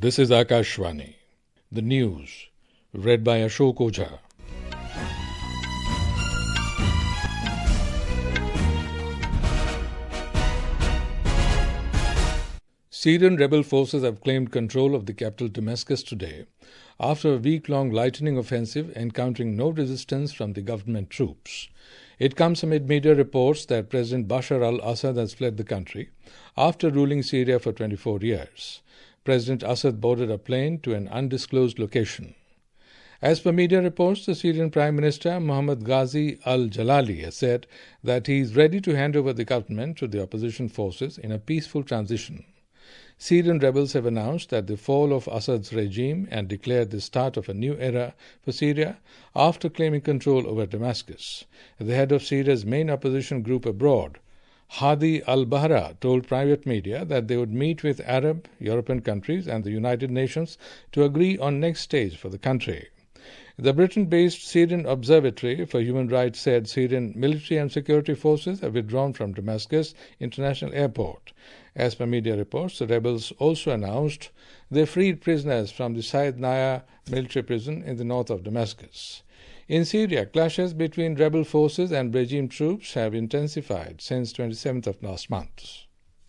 This is Akashvani. The news, read by Ashok Ojha. Syrian rebel forces have claimed control of the capital Damascus today after a week-long lightning offensive encountering no resistance from the government troops. It comes amid media reports that President Bashar al-Assad has fled the country after ruling Syria for 24 years. President Assad boarded a plane to an undisclosed location. As per media reports, the Syrian Prime Minister Mohammad Ghazi al-Jalali has said that he is ready to hand over the government to the opposition forces in a peaceful transition. Syrian rebels have announced that the fall of Assad's regime and declared the start of a new era for Syria after claiming control over Damascus. The head of Syria's main opposition group abroad, Hadi al-Bahra, told private media that they would meet with Arab, European countries and the United Nations to agree on next stage for the country. The Britain-based Syrian Observatory for Human Rights said Syrian military and security forces have withdrawn from Damascus International Airport. As per media reports, the rebels also announced they freed prisoners from the Said Naya military prison in the north of Damascus. In Syria, clashes between rebel forces and regime troops have intensified since 27th of last month.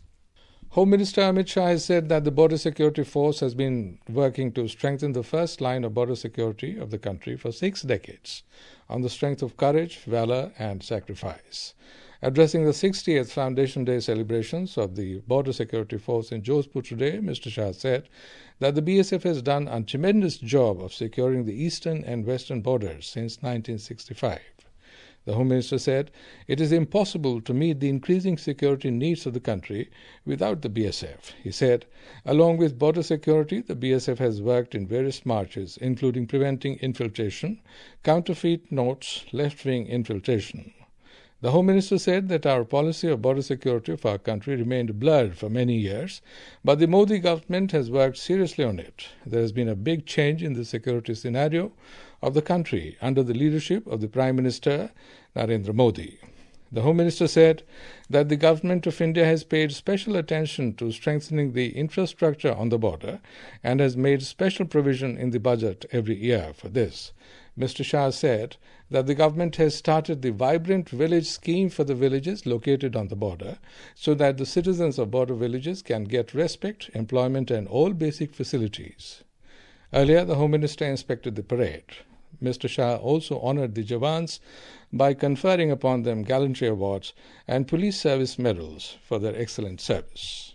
Home Minister Amit Shah has said that the Border Security Force has been working to strengthen the first line of border security of the country for 6 decades on the strength of courage, valor and sacrifice. Addressing the 60th Foundation Day celebrations of the Border Security Force in Jodhpur today, Mr. Shah said that the BSF has done a tremendous job of securing the eastern and western borders since 1965. The Home Minister said it is impossible to meet the increasing security needs of the country without the BSF. He said, along with border security, the BSF has worked in various marches, including preventing infiltration, counterfeit notes, left-wing infiltration. The Home Minister said that our policy of border security of our country remained blurred for many years, but the Modi government has worked seriously on it. There has been a big change in the security scenario of the country under the leadership of the Prime Minister Narendra Modi. The Home Minister said that the Government of India has paid special attention to strengthening the infrastructure on the border and has made special provision in the budget every year for this. Mr. Shah said that the government has started the Vibrant Village scheme for the villages located on the border so that the citizens of border villages can get respect, employment and all basic facilities. Earlier, the Home Minister inspected the parade. Mr. Shah also honored the Jawans by conferring upon them gallantry awards and police service medals for their excellent service.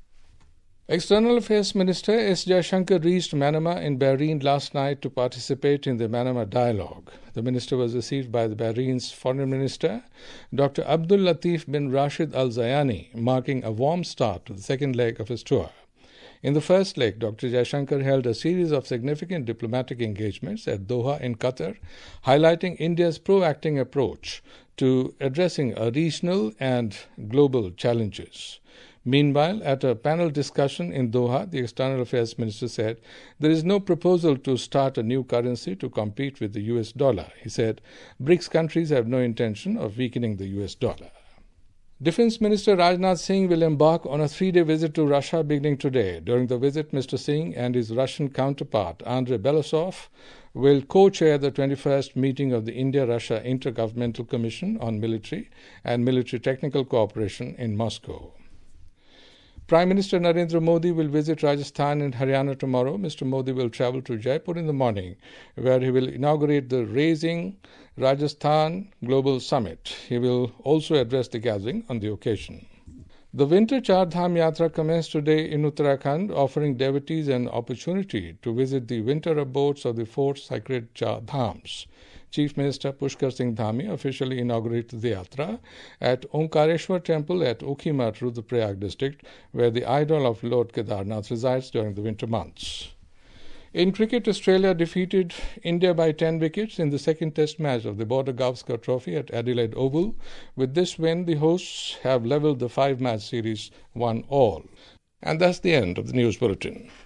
External Affairs Minister S. Jaishankar reached Manama in Bahrain last night to participate in the Manama Dialogue. The minister was received by the Bahrain's Foreign Minister, Dr. Abdul Latif bin Rashid Al Zayani, marking a warm start to the second leg of his tour. In the first leg, Dr. Jaishankar held a series of significant diplomatic engagements at Doha in Qatar, highlighting India's proactive approach to addressing regional and global challenges. Meanwhile, at a panel discussion in Doha, the External Affairs Minister said there is no proposal to start a new currency to compete with the US dollar. He said BRICS countries have no intention of weakening the US dollar. Defense Minister Rajnath Singh will embark on a 3-day visit to Russia beginning today. During the visit, Mr. Singh and his Russian counterpart, Andrei Belousov, will co-chair the 21st meeting of the India-Russia Intergovernmental Commission on Military and Military Technical Cooperation in Moscow. Prime Minister Narendra Modi will visit Rajasthan and Haryana tomorrow. Mr. Modi will travel to Jaipur in the morning, where he will inaugurate the Raising Rajasthan Global Summit. He will also address the gathering on the occasion. The Winter Char Dham Yatra commenced today in Uttarakhand, offering devotees an opportunity to visit the winter abodes of the 4 sacred Char Dhams. Chief Minister Pushkar Singh Dhami officially inaugurated the yatra at Omkareshwar Temple at Ukhimat, Rudraprayag district, where the idol of Lord Kedarnath resides during the winter months. In cricket, Australia defeated India by 10 wickets in the second test match of the Border Gavaskar Trophy at Adelaide Oval. With this win, the hosts have levelled the 5-match series 1-1. And that's the end of the news bulletin.